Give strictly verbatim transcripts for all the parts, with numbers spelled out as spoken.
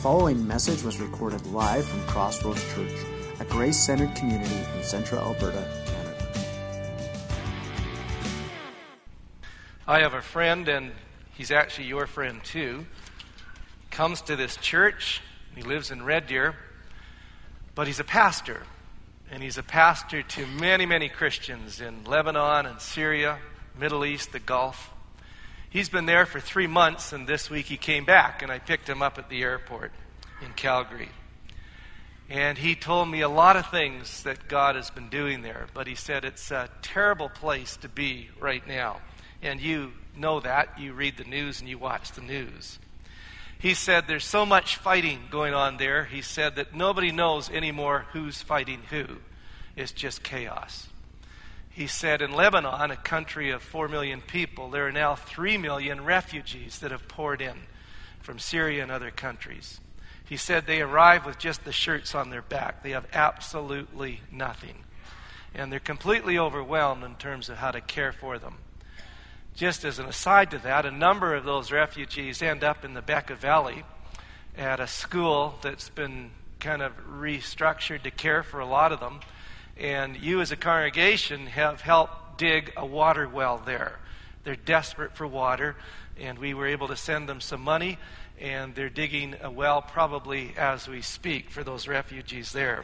following message was recorded live from Crossroads Church, a grace-centered community in central Alberta, Canada. I have a friend, and he's actually your friend too. Comes to this church. He lives in Red Deer, but he's a pastor. And he's a pastor to many, many Christians in Lebanon and Syria, Middle East, the Gulf. He's been there for three months, and this week he came back, and I picked him up at the airport in Calgary. And he told me a lot of things that God has been doing there, but he said it's a terrible place to be right now. And you know that. You read the news and you watch the news. He said there's so much fighting going on there. He said that nobody knows anymore who's fighting who. It's just chaos. He said in Lebanon, a country of four million people, there are now three million refugees that have poured in from Syria and other countries. He said they arrive with just the shirts on their back. They have absolutely nothing. And they're completely overwhelmed in terms of how to care for them. Just as an aside to that, a number of those refugees end up in the Bekaa Valley at a school that's been kind of restructured to care for a lot of them. And you as a congregation have helped dig a water well there. They're desperate for water, and we were able to send them some money, and they're digging a well probably as we speak for those refugees there.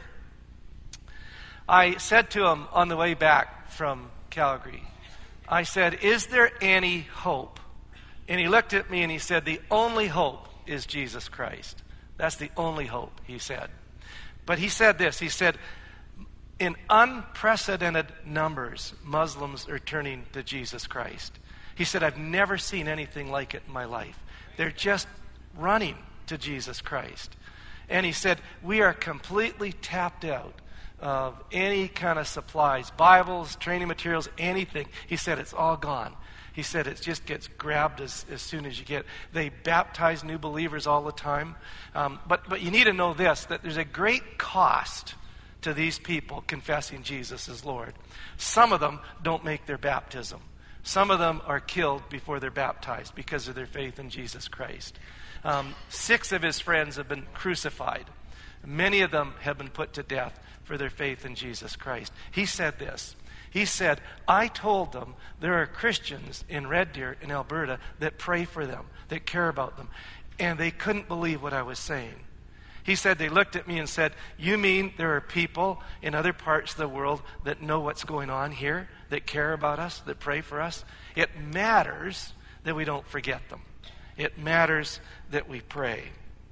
I said to him on the way back from Calgary, I said, is there any hope? And he looked at me and he said, the only hope is Jesus Christ. That's the only hope, he said. But he said this, he said, in unprecedented numbers, Muslims are turning to Jesus Christ. He said, I've never seen anything like it in my life. They're just running to Jesus Christ. And he said, we are completely tapped out of any kind of supplies, Bibles, training materials, anything. He said, it's all gone. He said, it just gets grabbed as, as soon as you get it. They baptize new believers all the time. Um, but, but you need to know this, that there's a great cost to these people confessing Jesus as Lord. Some of them don't make their baptism. Some of them are killed before they're baptized because of their faith in Jesus Christ. Um, six of his friends have been crucified. Many of them have been put to death for their faith in Jesus Christ. He said this. He said, I told them there are Christians in Red Deer in Alberta that pray for them, that care about them. And they couldn't believe what I was saying. He said, they looked at me and said, you mean there are people in other parts of the world that know what's going on here, that care about us, that pray for us? It matters that we don't forget them. It matters that we pray.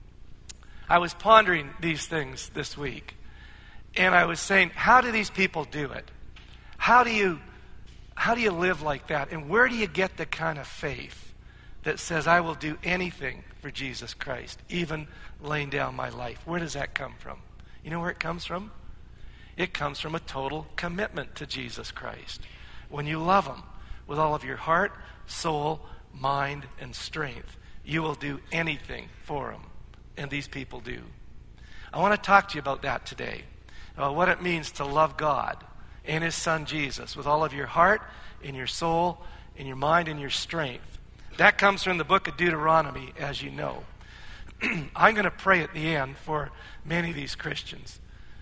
I was pondering these things this week, and I was saying, how do these people do it? How do you, how do you live like that? And where do you get the kind of faith that says, I will do anything for Jesus Christ, even laying down my life? Where does that come from? You know where it comes from? It comes from a total commitment to Jesus Christ. When you love him with all of your heart, soul, mind, and strength, you will do anything for him. And these people do. I want to talk to you about that today, about what it means to love God and his son Jesus with all of your heart, in your soul, in your mind, and your strength. That comes from the book of Deuteronomy, as you know. I'm going to pray at the end for many of these Christians.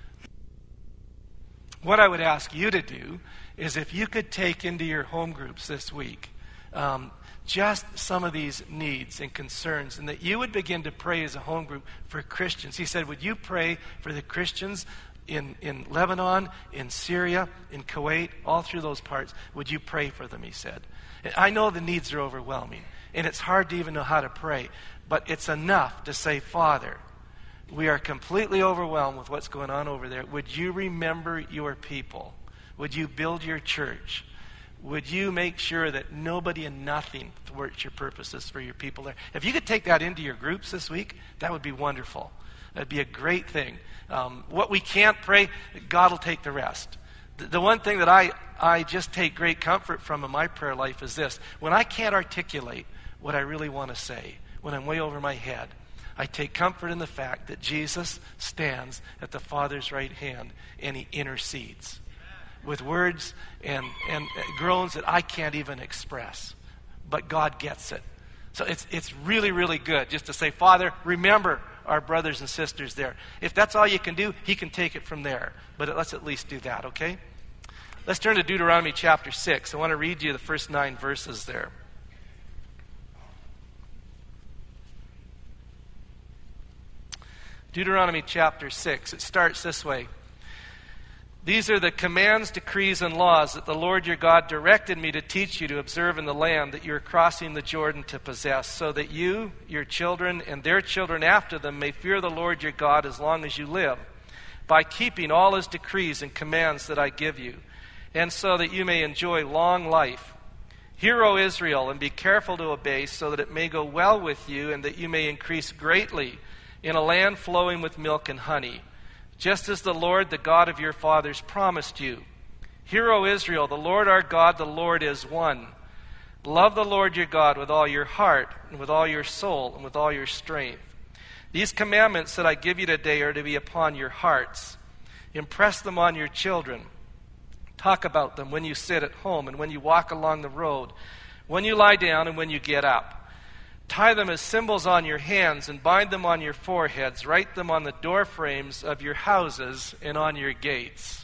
What I would ask you to do is if you could take into your home groups this week um, just some of these needs and concerns, and that you would begin to pray as a home group for Christians. He said, would you pray for the Christians in, in Lebanon, in Syria, in Kuwait, all through those parts? Would you pray for them, he said. I know the needs are overwhelming, and it's hard to even know how to pray, but it's enough to say, Father, we are completely overwhelmed with what's going on over there. Would you remember your people? Would you build your church? Would you make sure that nobody and nothing thwarts your purposes for your people there? If you could take that into your groups this week, that would be wonderful. That'd be a great thing. Um, what we can't pray, God will take the rest. The, the one thing that I, I just take great comfort from in my prayer life is this. When I can't articulate what I really want to say, when I'm way over my head, I take comfort in the fact that Jesus stands at the Father's right hand and he intercedes with words and, and groans that I can't even express. But God gets it. So it's it's really, really good just to say, Father, remember our brothers and sisters there. If that's all you can do, he can take it from there. But let's at least do that, okay? Let's turn to Deuteronomy chapter six. I want to read you the first nine verses there. Deuteronomy chapter six. It starts this way. These are the commands, decrees, and laws that the Lord your God directed me to teach you to observe in the land that you are crossing the Jordan to possess, so that you, your children, and their children after them may fear the Lord your God as long as you live, by keeping all his decrees and commands that I give you, and so that you may enjoy long life. Hear, O Israel, and be careful to obey, so that it may go well with you, and that you may increase greatly in a land flowing with milk and honey, just as the Lord, the God of your fathers, promised you. Hear, O Israel, the Lord our God, the Lord is one. Love the Lord your God with all your heart, and with all your soul, and with all your strength. These commandments that I give you today are to be upon your hearts. Impress them on your children. Talk about them when you sit at home and when you walk along the road, when you lie down and when you get up. Tie them as symbols on your hands and bind them on your foreheads. Write them on the door frames of your houses and on your gates.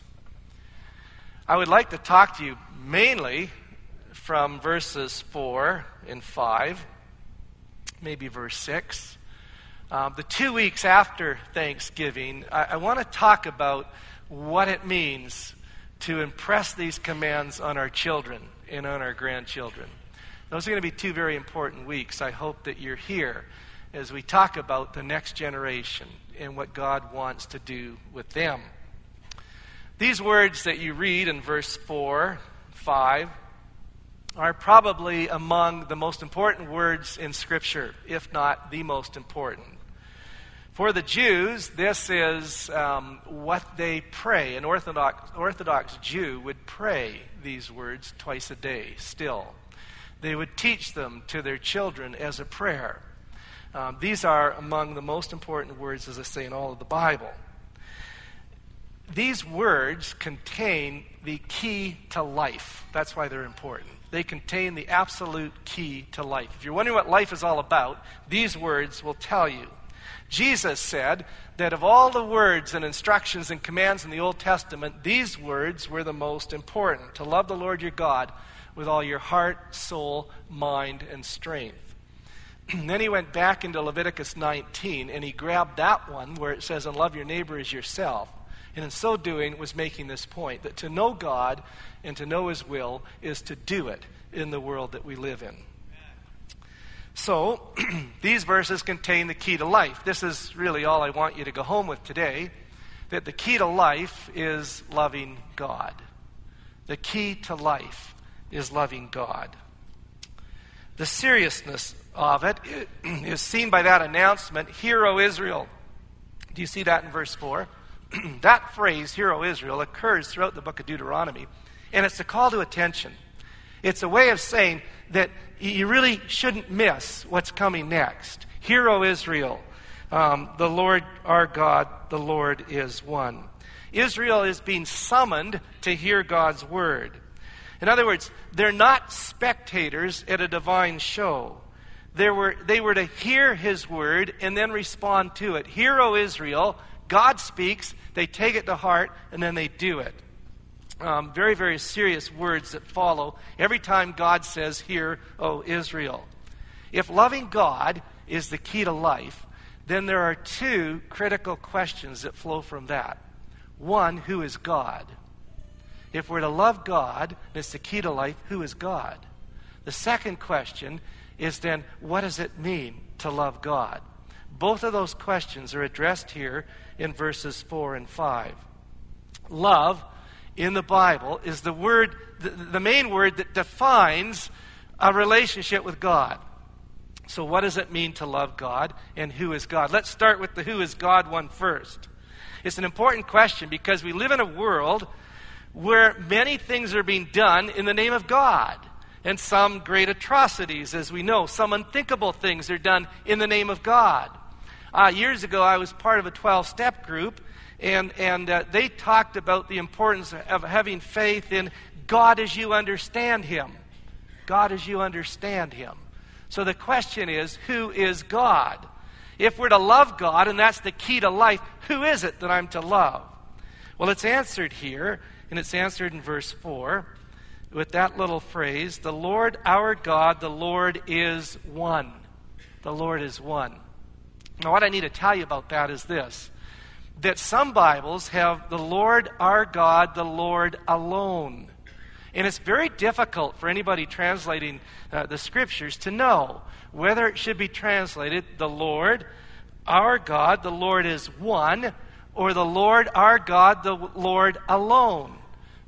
I would like to talk to you mainly from verses four and five, maybe verse six. Um, the two weeks after Thanksgiving, I, I want to talk about what it means to impress these commands on our children and on our grandchildren. Those are going to be two very important weeks. I hope that you're here as we talk about the next generation and what God wants to do with them. These words that you read in verse four, five, are probably among the most important words in Scripture, if not the most important. For the Jews, this is um, what they pray. An Orthodox, Orthodox Jew would pray these words twice a day still. They would teach them to their children as a prayer. Um, these are among the most important words, as I say, in all of the Bible. These words contain the key to life. That's why they're important. They contain the absolute key to life. If you're wondering what life is all about, these words will tell you. Jesus said that of all the words and instructions and commands in the Old Testament, these words were the most important. To love the Lord your God with all your heart, soul, mind, and strength. And then he went back into Leviticus nineteen, and he grabbed that one where it says, and love your neighbor as yourself. And in so doing, was making this point, that to know God and to know his will is to do it in the world that we live in. So, these verses contain the key to life. This is really all I want you to go home with today, that the key to life is loving God. The key to life is loving God. The seriousness of it is seen by that announcement, Hear, O Israel. Do you see that in verse four? That phrase, Hear, O Israel, occurs throughout the book of Deuteronomy, and it's a call to attention. It's a way of saying that you really shouldn't miss what's coming next. Hear, O Israel, um, the Lord our God, the Lord is one. Israel is being summoned to hear God's word. In other words, they're not spectators at a divine show. They were, they were to hear his word and then respond to it. Hear, O Israel, God speaks, they take it to heart, and then they do it. Um, very, very serious words that follow every time God says, Hear, O Israel. If loving God is the key to life, then there are two critical questions that flow from that. One, who is God? If we're to love God, and it's the key to life, who is God? The second question is then, what does it mean to love God? Both of those questions are addressed here in verses four and five. Love, in the Bible, is the word, the, the main word that defines a relationship with God. So what does it mean to love God, and who is God? Let's start with the who is God one first. It's an important question because we live in a world where many things are being done in the name of God. And some great atrocities, as we know. Some unthinkable things are done in the name of God. Uh, years ago, I was part of a twelve-step group, and, and uh, they talked about the importance of having faith in God as you understand him. God as you understand him. So the question is, who is God? If we're to love God, and that's the key to life, who is it that I'm to love? Well, it's answered here, and it's answered in verse four with that little phrase, the Lord our God, the Lord is one. The Lord is one. Now, what I need to tell you about that is this, that some Bibles have the Lord our God, the Lord alone. And it's very difficult for anybody translating uh, the Scriptures to know whether it should be translated, the Lord our God, the Lord is one, or the Lord our God, the Lord alone.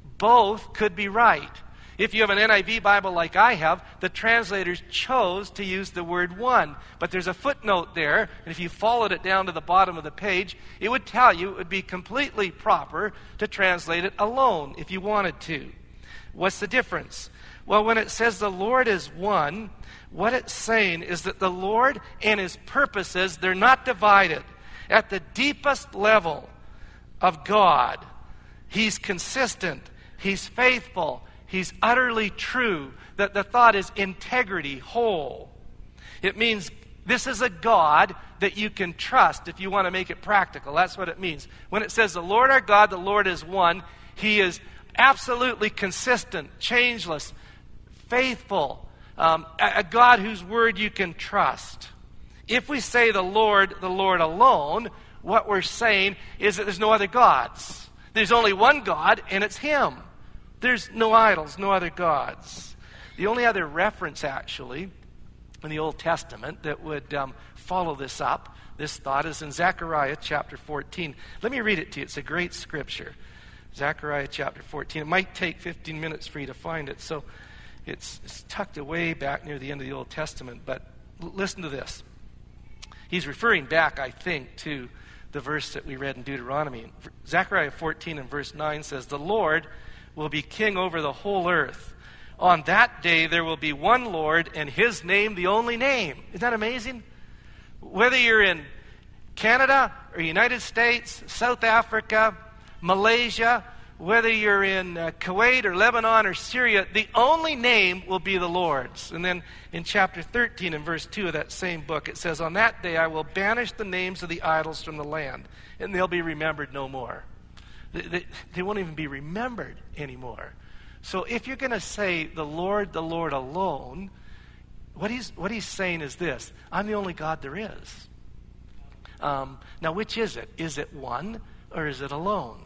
Both could be right. If you have an N I V Bible like I have, the translators chose to use the word one. But there's a footnote there, and if you followed it down to the bottom of the page, it would tell you it would be completely proper to translate it alone if you wanted to. What's the difference? Well, when it says the Lord is one, what it's saying is that the Lord and His purposes, they're not divided. At the deepest level of God, He's consistent, He's faithful, He's utterly true. That the thought is integrity, whole. It means this is a God that you can trust if you want to make it practical. That's what it means. When it says the Lord our God, the Lord is one, He is absolutely consistent, changeless, faithful, um, a, a God whose word you can trust. If we say the Lord, the Lord alone, what we're saying is that there's no other gods. There's only one God, and it's Him. There's no idols, no other gods. The only other reference, actually, in the Old Testament that would um, follow this up, this thought, is in Zechariah chapter fourteen. Let me read it to you. It's a great scripture. Zechariah chapter fourteen. It might take fifteen minutes for you to find it, so it's, it's tucked away back near the end of the Old Testament. But l- listen to this. He's referring back, I think, to the verse that we read in Deuteronomy. Zechariah fourteen and verse nine says, the Lord will be king over the whole earth. On that day there will be one Lord, and His name the only name. Isn't that amazing? Whether you're in Canada or United States, South Africa, Malaysia, whether you're in uh, Kuwait or Lebanon or Syria, the only name will be the Lord's. And then in chapter thirteen and verse two of that same book, it says, on that day I will banish the names of the idols from the land, and they'll be remembered no more. They, they, they won't even be remembered anymore. So if you're going to say the Lord, the Lord alone, what he's, what he's saying is this, I'm the only God there is. Um, now, which is it? Is it one or is it alone?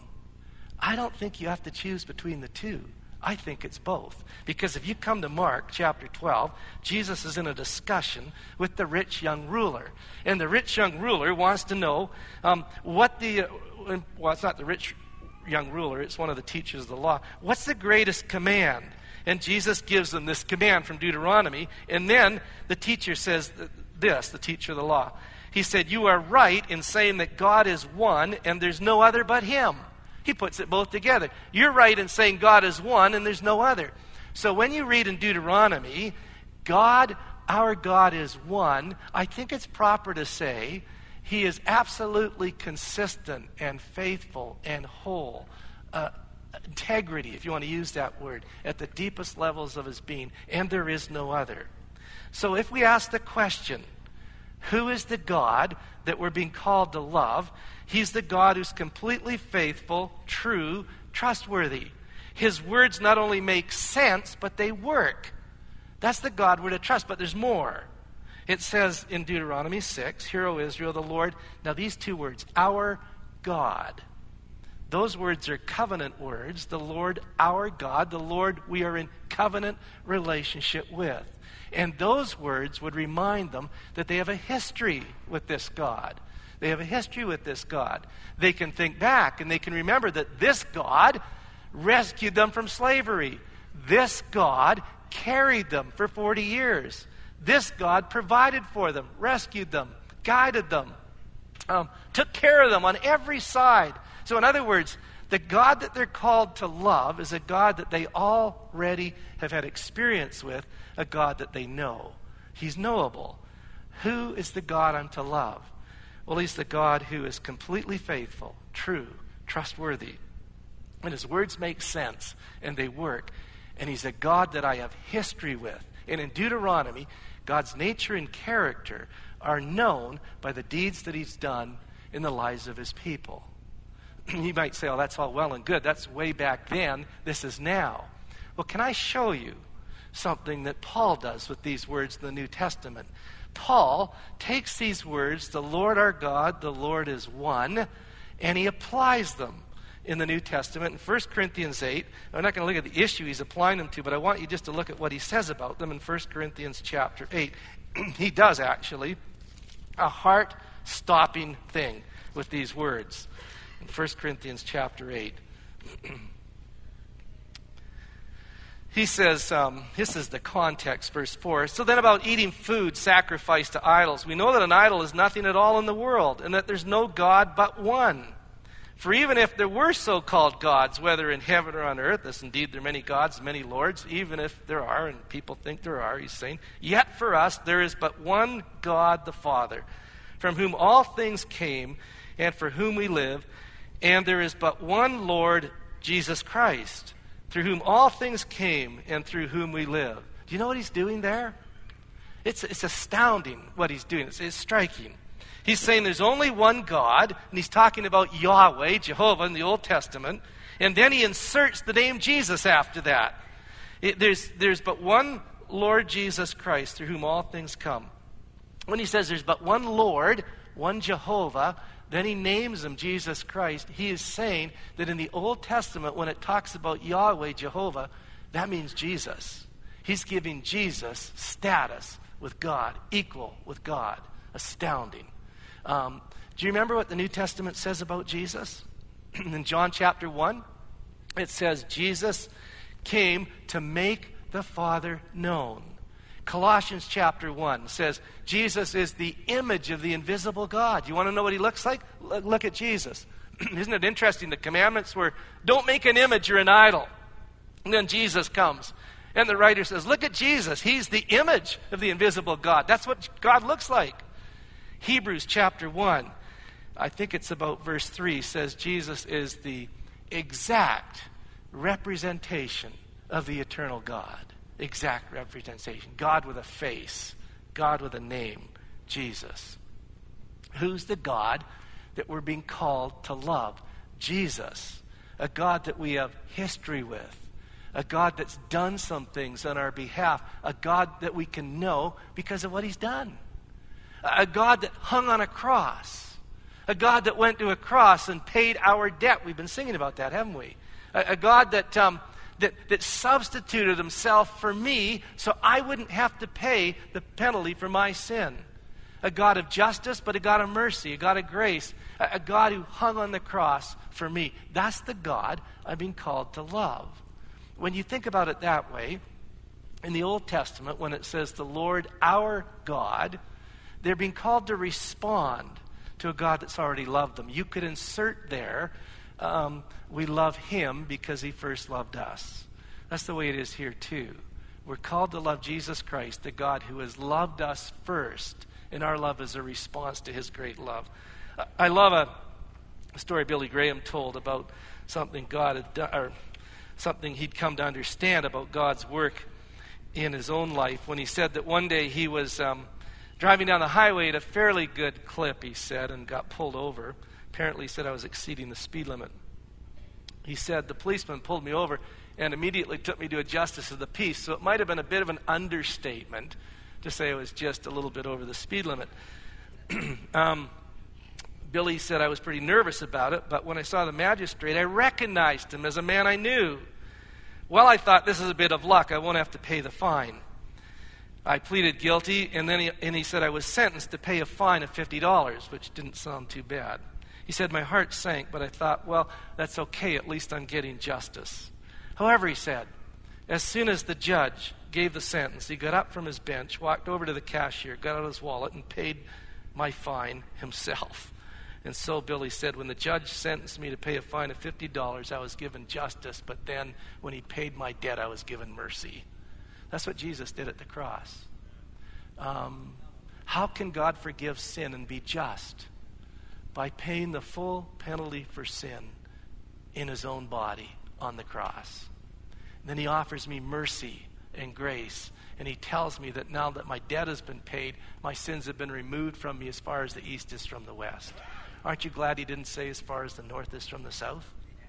I don't think you have to choose between the two. I think it's both. Because if you come to Mark chapter twelve, Jesus is in a discussion with the rich young ruler. And the rich young ruler wants to know um, what the, uh, well, it's not the rich young ruler, it's one of the teachers of the law. What's the greatest command? And Jesus gives them this command from Deuteronomy. And then the teacher says this, the teacher of the law. He said, you are right in saying that God is one and there's no other but Him. He puts it both together. You're right in saying God is one and there's no other. So when you read in Deuteronomy, God, our God is one, I think it's proper to say He is absolutely consistent and faithful and whole. Uh, integrity, if you want to use that word, at the deepest levels of His being, and there is no other. So if we ask the question, who is the God that we're being called to love? He's the God who's completely faithful, true, trustworthy. His words not only make sense, but they work. That's the God we're to trust, but there's more. It says in Deuteronomy six, Hear, O Israel, the Lord. Now these two words, our God. Those words are covenant words. The Lord, our God, the Lord we are in covenant relationship with. And those words would remind them that they have a history with this God. They have a history with this God. They can think back and they can remember that this God rescued them from slavery. This God carried them for forty years. This God provided for them, rescued them, guided them, um, took care of them on every side. So in other words, the God that they're called to love is a God that they already have had experience with, a God that they know. He's knowable. Who is the God I'm to love? Well, He's the God who is completely faithful, true, trustworthy. And His words make sense and they work. And He's a God that I have history with. And in Deuteronomy, God's nature and character are known by the deeds that he's done in the lives of his people. You might say, oh, that's all well and good. That's way back then. This is now. Well, can I show you something that Paul does with these words in the New Testament? Paul takes these words, the Lord our God, the Lord is one, and he applies them in the New Testament. In First Corinthians eight, I'm not going to look at the issue he's applying them to, but I want you just to look at what he says about them in First Corinthians chapter eight. He does, actually, a heart-stopping thing with these words. In First Corinthians chapter eight, he says, um, this is the context, verse four. So then about eating food sacrificed to idols. We know that an idol is nothing at all in the world, and that there's no God but one. For even if there were so-called gods, whether in heaven or on earth, as indeed there are many gods, many lords, even if there are, and people think there are, he's saying, yet for us there is but one God the Father, from whom all things came, and for whom we live, and there is but one Lord, Jesus Christ, through whom all things came and through whom we live. Do you know what he's doing there? It's, it's astounding what he's doing. It's, it's striking. He's saying there's only one God, and he's talking about Yahweh, Jehovah in the Old Testament, and then he inserts the name Jesus after that. It, there's, there's but one Lord Jesus Christ through whom all things come. When he says there's but one Lord, one Jehovah, then he names him Jesus Christ. He is saying that in the Old Testament, when it talks about Yahweh, Jehovah, that means Jesus. He's giving Jesus status with God, equal with God. Astounding. Um, do you remember what the New Testament says about Jesus? In John chapter one, it says Jesus came to make the Father known. Colossians chapter one says Jesus is the image of the invisible God. You want to know what he looks like? Look at Jesus. Isn't it interesting? The commandments were, don't make an image or an idol. And then Jesus comes. And the writer says, look at Jesus. He's the image of the invisible God. That's what God looks like. Hebrews chapter one, I think it's about verse three, says Jesus is the exact representation of the eternal God. Exact representation. God with a face. God with a name. Jesus. Who's the God that we're being called to love? Jesus. A God that we have history with. A God that's done some things on our behalf. A God that we can know because of what he's done. A God that hung on a cross. A God that went to a cross and paid our debt. We've been singing about that, haven't we? A, a God that, um, that, that substituted himself for me so I wouldn't have to pay the penalty for my sin. A God of justice, but a God of mercy, a God of grace. A, a God who hung on the cross for me. That's the God I'm being called to love. When you think about it that way, in the Old Testament, when it says the Lord our God, they're being called to respond to a God that's already loved them. You could insert there, um, we love him because he first loved us. That's the way it is here too. We're called to love Jesus Christ, the God who has loved us first, and our love is a response to his great love. I love a story Billy Graham told about something God had done, or something he'd come to understand about God's work in his own life, when he said that one day he was um, driving down the highway at a fairly good clip, he said, and got pulled over. Apparently he said I was exceeding the speed limit. He said the policeman pulled me over and immediately took me to a justice of the peace. So it might have been a bit of an understatement to say I was just a little bit over the speed limit. um, Billy said I was pretty nervous about it, but when I saw the magistrate, I recognized him as a man I knew. Well, I thought, this is a bit of luck. I won't have to pay the fine. I pleaded guilty, and then he, and he said I was sentenced to pay a fine of fifty dollars, which didn't sound too bad. He said my heart sank, but I thought, well, that's okay. At least I'm getting justice. However, he said, as soon as the judge gave the sentence, he got up from his bench, walked over to the cashier, got out his wallet, and paid my fine himself. And so Billy said, when the judge sentenced me to pay a fine of fifty dollars, I was given justice, but then when he paid my debt, I was given mercy. That's what Jesus did at the cross. Um, how can God forgive sin and be just? By paying the full penalty for sin in his own body on the cross. And then he offers me mercy and grace. And he tells me that now that my debt has been paid, my sins have been removed from me as far as the east is from the west. Aren't you glad he didn't say as far as the north is from the south?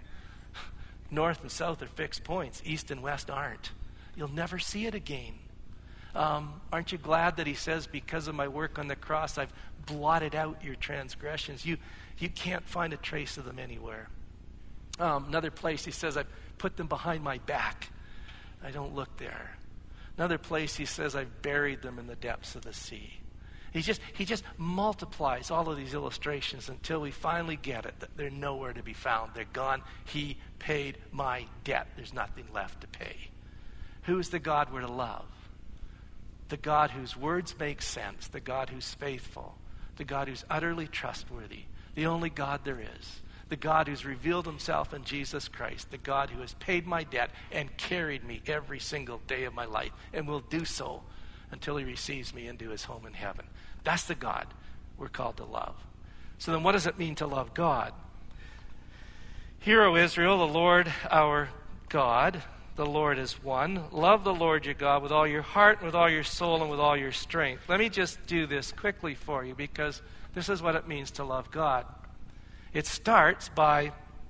North and south are fixed points. East and west aren't. You'll never see it again. Um, aren't you glad that he says, because of my work on the cross, I've blotted out your transgressions. You, you can't find a trace of them anywhere. Um, another place he says, I've put them behind my back. I don't look there. Another place he says, I've buried them in the depths of the sea. He just, he just multiplies all of these illustrations until we finally get it, that they're nowhere to be found. They're gone. He paid my debt. There's nothing left to pay. Who is the God we're to love? The God whose words make sense, the God who's faithful, the God who's utterly trustworthy, the only God there is, the God who's revealed himself in Jesus Christ, the God who has paid my debt and carried me every single day of my life and will do so until he receives me into his home in heaven. That's the God we're called to love. So then what does it mean to love God? Hear, O Israel, the Lord our God, the Lord is one. Love the Lord your God with all your heart, and with all your soul, and with all your strength. Let me just do this quickly for you, because this is what it means to love God. It starts by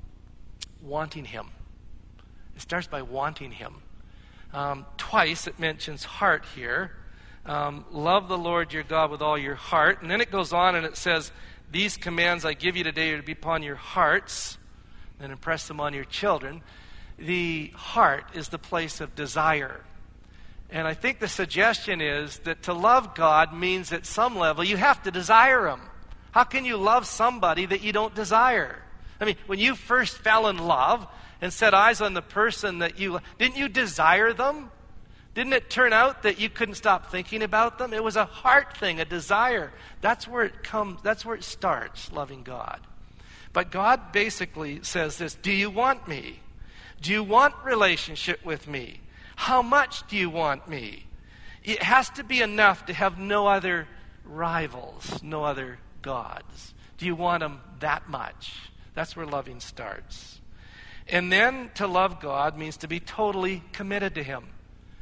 wanting him. It starts by wanting him. Um, twice it mentions heart here. Um, love the Lord your God with all your heart. And then it goes on and it says, these commands I give you today are to be upon your hearts, and impress them on your children. The heart is the place of desire. And I think the suggestion is that to love God means at some level you have to desire him. How can you love somebody that you don't desire? I mean, when you first fell in love and set eyes on the person that you, didn't you desire them? Didn't it turn out that you couldn't stop thinking about them? It was a heart thing, a desire. That's where it comes, that's where it starts, loving God. But God basically says this, do you want me? Do you want relationship with me? How much do you want me? It has to be enough to have no other rivals, no other gods. Do you want them that much? That's where loving starts. And then to love God means to be totally committed to him.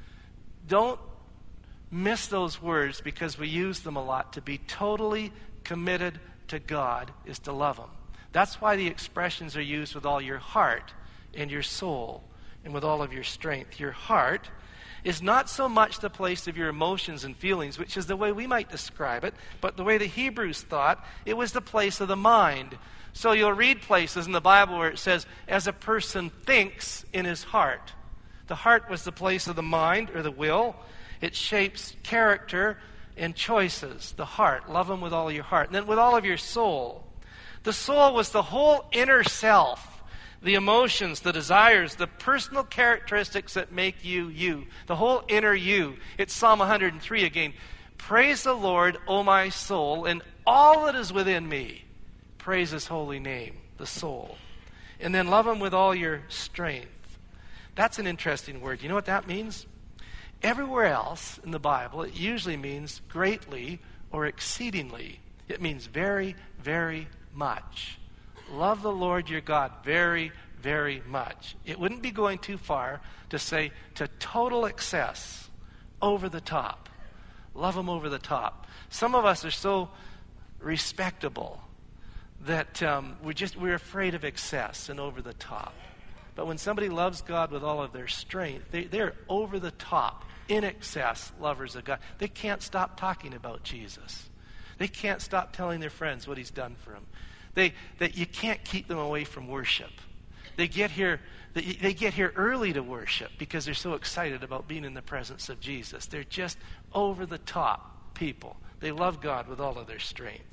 Don't miss those words because we use them a lot. To be totally committed to God is to love him. That's why the expressions are used with all your heart and your soul and with all of your strength. Your heart is not so much the place of your emotions and feelings, which is the way we might describe it, but the way the Hebrews thought, it was the place of the mind. So you'll read places in the Bible where it says, as a person thinks in his heart. The heart was the place of the mind or the will. It shapes character and choices. The heart. Love him with all your heart. And then with all of your soul. The soul was the whole inner self. The emotions, the desires, the personal characteristics that make you you. The whole inner you. It's Psalm one hundred three again. Praise the Lord, O my soul, and all that is within me. Praise his holy name, the soul. And then love him with all your strength. That's an interesting word. You know what that means? Everywhere else in the Bible, it usually means greatly or exceedingly. It means very, very much. Love the Lord your God very, very much. It wouldn't be going too far to say to total excess, over the top. Love him over the top. Some of us are so respectable that um, we're just we're afraid of excess and over the top. But when somebody loves God with all of their strength, they, they're over the top, in excess lovers of God. They can't stop talking about Jesus. They can't stop telling their friends what he's done for them. They, that you can't keep them away from worship. They get here, they, they get here early to worship because they're so excited about being in the presence of Jesus. They're just over the top people. They love God with all of their strength.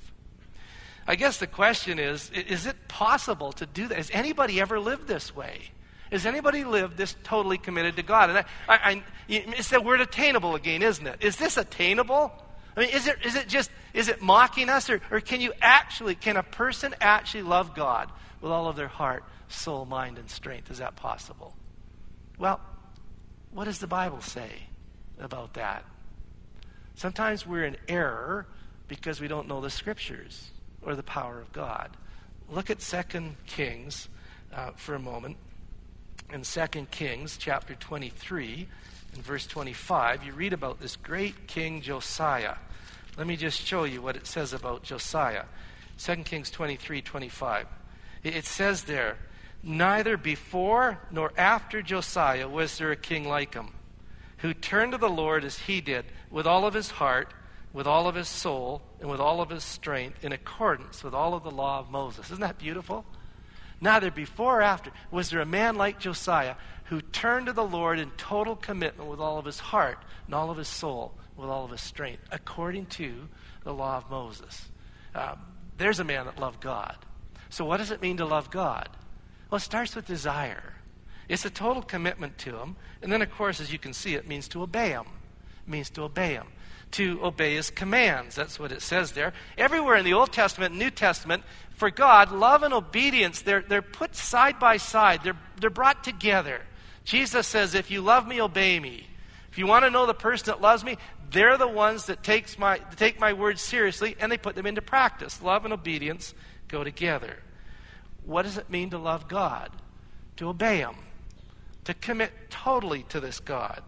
I guess the question is, is it possible to do that? Has anybody ever lived this way? Has anybody lived this totally committed to God? And I, I, I, it's that word attainable again, isn't it? Is this attainable? I mean, is it, is it just, is it mocking us? Or, or can you actually, can a person actually love God with all of their heart, soul, mind, and strength? Is that possible? Well, what does the Bible say about that? Sometimes we're in error because we don't know the Scriptures or the power of God. Look at Second Kings uh, for a moment. In Second Kings chapter twenty-three, in verse twenty-five, you read about this great king Josiah. Let me just show you what it says about Josiah. Second Kings twenty-three twenty-five. It says there, neither before nor after Josiah was there a king like him, who turned to the Lord as he did, with all of his heart, with all of his soul, and with all of his strength, in accordance with all of the law of Moses. Isn't that beautiful? Neither before or after was there a man like Josiah who turned to the Lord in total commitment with all of his heart and all of his soul, with all of his strength, according to the law of Moses. Um, there's a man that loved God. So what does it mean to love God? Well, it starts with desire. It's a total commitment to him. And then, of course, as you can see, it means to obey him. It means to obey him. To obey his commands. That's what it says there. Everywhere in the Old Testament and New Testament, for God, love and obedience, they're, they're put side by side. They're, they're brought together. Jesus says, if you love me, obey me. If you want to know the person that loves me, they're the ones that takes my, take my words seriously, and they put them into practice. Love and obedience go together. What does it mean to love God? To obey him. To commit totally to this God.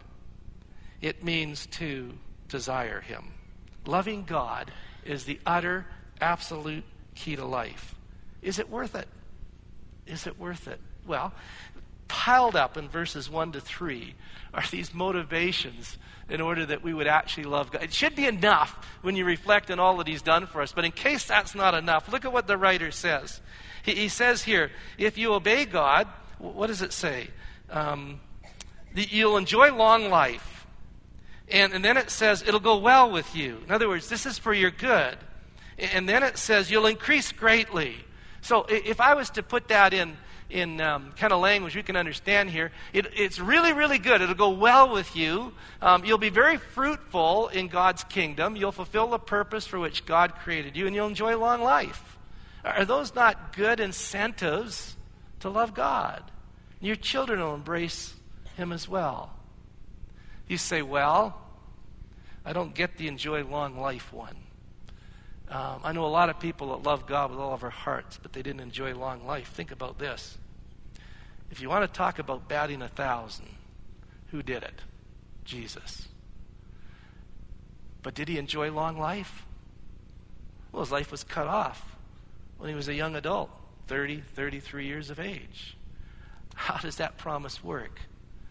It means to desire him. Loving God is the utter, absolute key to life. Is it worth it? Is it worth it? Well, piled up in verses one to three are these motivations in order that we would actually love God. It should be enough when you reflect on all that he's done for us. But in case that's not enough, look at what the writer says. He, he says here, if you obey God, what does it say? Um, that you'll enjoy long life. And, and then it says, it'll go well with you. In other words, this is for your good. And then it says, you'll increase greatly. So if I was to put that in, in um, kind of language we can understand here, it, it's really, really good. It'll go well with you. Um, you'll be very fruitful in God's kingdom. You'll fulfill the purpose for which God created you, and you'll enjoy long life. Are those not good incentives to love God? Your children will embrace him as well. You say, well, I don't get the enjoy long life one. Um, I know a lot of people that love God with all of their hearts, but they didn't enjoy long life. Think about this. If you want to talk about batting a thousand, who did it? Jesus. But did he enjoy long life? Well, his life was cut off when he was a young adult, thirty, thirty-three years of age. How does that promise work?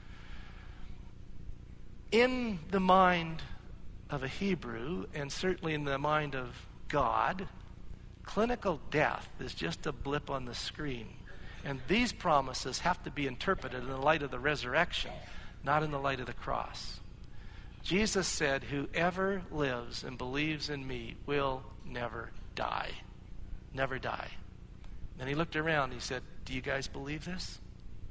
In the mind of a Hebrew, and certainly in the mind of God, clinical death is just a blip on the screen. And these promises have to be interpreted in the light of the resurrection, not in the light of the cross. Jesus said, whoever lives and believes in me will never die. Never die. Then he looked around and he said, do you guys believe this?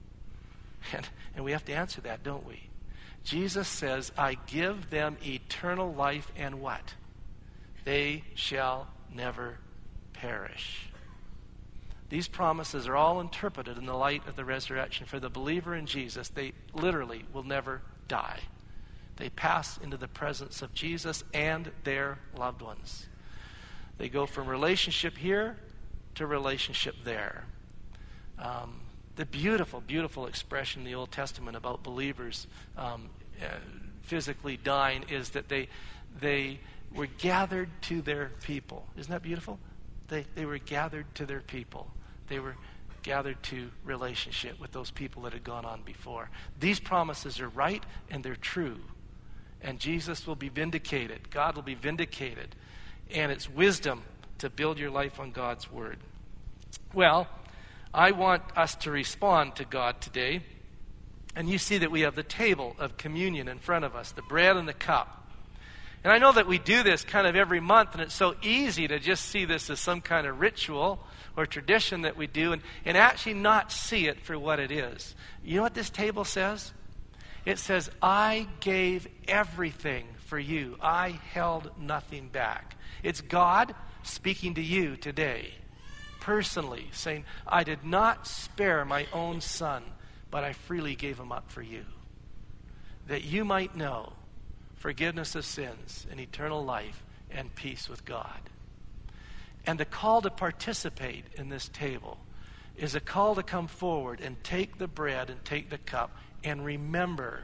And, and we have to answer that, don't we? Jesus says, I give them eternal life, and what? They shall never perish. These promises are all interpreted in the light of the resurrection. For the believer in Jesus, they literally will never die. They pass into the presence of Jesus and their loved ones. They go from relationship here to relationship there. Um, The beautiful, beautiful expression in the Old Testament about believers um, uh, physically dying is that they they were gathered to their people. Isn't that beautiful? They they were gathered to their people. They were gathered to relationship with those people that had gone on before. These promises are right and they're true. And Jesus will be vindicated. God will be vindicated. And it's wisdom to build your life on God's word. Well, I want us to respond to God today. And you see that we have the table of communion in front of us, the bread and the cup. And I know that we do this kind of every month, and it's so easy to just see this as some kind of ritual or tradition that we do and, and actually not see it for what it is. You know what this table says? It says, I gave everything for you. I held nothing back. It's God speaking to you today. Personally, saying, I did not spare my own son, but I freely gave him up for you, that you might know forgiveness of sins and eternal life and peace with God. And the call to participate in this table is a call to come forward and take the bread and take the cup and remember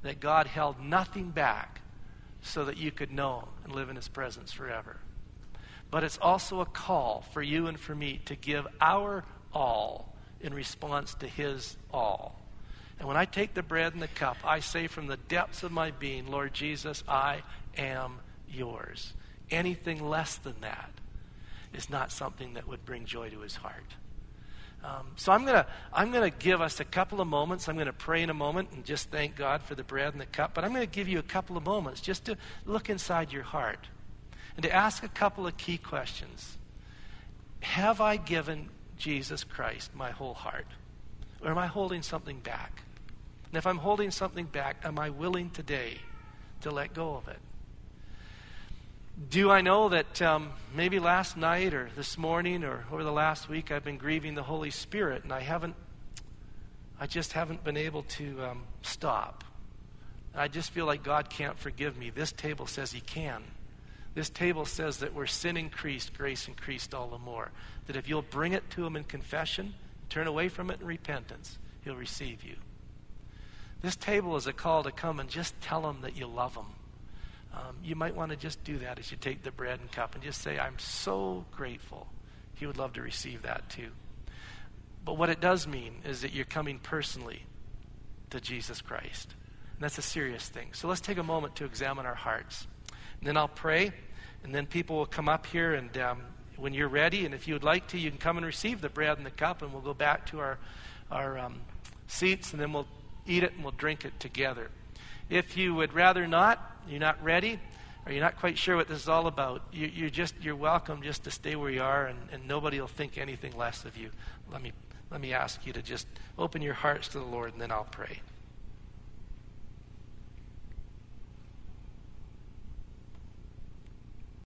that God held nothing back so that you could know him and live in his presence forever. But it's also a call for you and for me to give our all in response to his all. And when I take the bread and the cup, I say from the depths of my being, Lord Jesus, I am yours. Anything less than that is not something that would bring joy to his heart. Um, so I'm gonna I'm gonna give us a couple of moments. I'm gonna pray in a moment and just thank God for the bread and the cup. But I'm gonna give you a couple of moments just to look inside your heart and to ask a couple of key questions. Have I given Jesus Christ my whole heart, or am I holding something back? And if I'm holding something back, am I willing today to let go of it? Do I know that um, maybe last night or this morning or over the last week I've been grieving the Holy Spirit, and I haven't, I just haven't been able to um, stop. I just feel like God can't forgive me. This table says he can. This table says that where sin increased, grace increased all the more. That if you'll bring it to him in confession, turn away from it in repentance, he'll receive you. This table is a call to come and just tell him that you love him. Um, you might want to just do that as you take the bread and cup and just say, I'm so grateful. He would love to receive that too. But what it does mean is that you're coming personally to Jesus Christ. And that's a serious thing. So let's take a moment to examine our hearts. And then I'll pray, and then people will come up here, and um, when you're ready, and if you would like to, you can come and receive the bread and the cup, and we'll go back to our, our um, seats, and then we'll eat it and we'll drink it together. If you would rather not, you're not ready, or you're not quite sure what this is all about, you, you're just you're welcome just to stay where you are, and, and nobody will think anything less of you. Let me let me ask you to just open your hearts to the Lord, and then I'll pray.